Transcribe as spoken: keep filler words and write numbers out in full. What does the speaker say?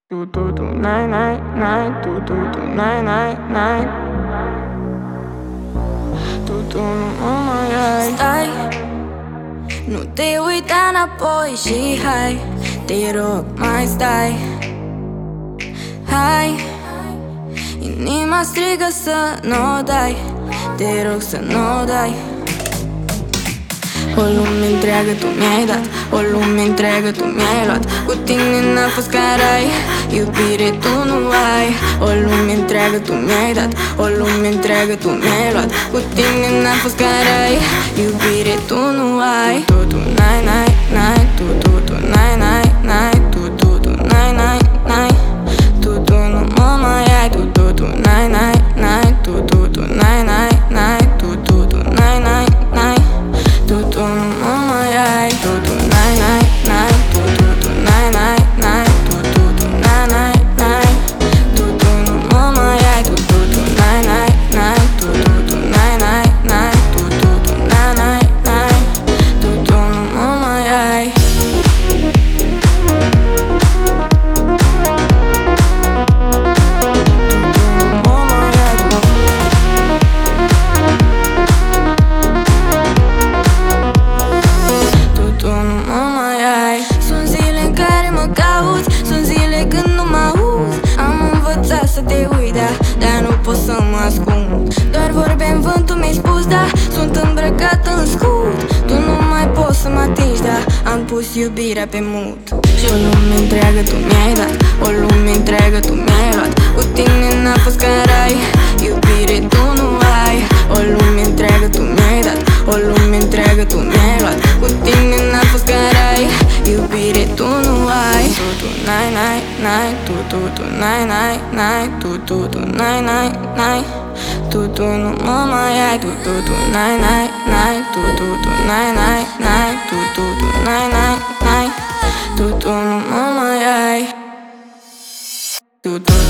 Tu tu tu nai nai nai tu tu tu nai nai nai Tu tu nu mă mai ai. Stai, nu te uita înapoi și hai, te rog mai stai. Hai, inima strigă să n-o dai, te rog să n-o dai. O lume întreagă tu mi-ai dat, o lume întreagă tu mi-ai luat. Cu tine n-a fost ca rai, iubire tu nu ai. O lume întreagă tu mi-ai dat, o lume întreagă tu mi-ai luat. Cu tine n-a fost ca rai, iubire tu nu ai. Tu tu nai nai nai, tu tu tu nai nai nai, tu tu tu nai nai nai, tu tu nu mă mai ai. Tu tu tu nai nai nai, tu tu tu nai nai nai, tu tu tu nai nai nai, tu tu nu mă mai ai. Tu tu nai nai nai, tu tu tu nai nai nai, tu tu tu nai nai nai, tu tu nu mă mai ai. Tu tu tu nai nai nai, tu tu tu nai nai nai, tu tu tu nai nai nai, tu tu nu mă mai ai. Sunt zile în care mă cauți, sunt zile când nu mă auzi. Am învățat să te uit, da, dar nu pot să mă ascund. Doar vorbe în vânt, tu mi-ai spus, da, sunt îmbrăcat în scut. Tu nu mai poți să mă atingi, da, am pus iubirea pe mut. Și o lume întreagă tu mi-ai dat, o lume întreagă tu mi-ai luat. Cu tine n-a fost ca rai, iubire tu nu ai. O lume întreagă tu mi-ai dat, o lume întreagă tu mi-ai luat. Cu tine n-a fost ca rai, iubire tu nu ai. Tu tu nai nai nai, tu tu tu nai nai nai, tu tu tu nai nai nai, tu tu nu mă mai ai. Tu tu tu nai nai nai, tu tu tu nai nai nai, tu tu tu nai nai nai, tu tu nu mă mai ai. Tu tu